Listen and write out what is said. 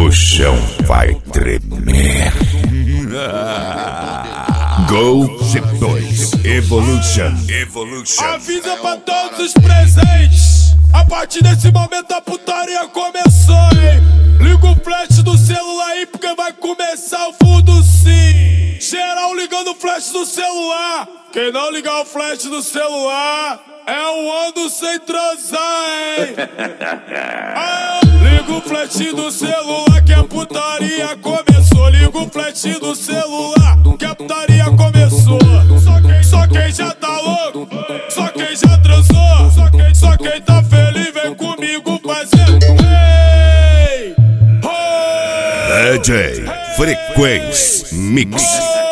O chão vai tremer. Go G2 Evolution. Avisa pra todos os presentes, a partir desse momento a putaria começou, hein? Liga o flash do celular aí porque vai começar o fundo sim. Geral ligando o flash do celular. Quem não ligar o flash do celular é um ano sem transar, hein? Liga o flash do celular que a putaria começou. Liga o flash do celular que a putaria começou. Só quem já tá louco, só quem já transou, só quem tá feliz vem comigo fazer. DJ Frequência Mix.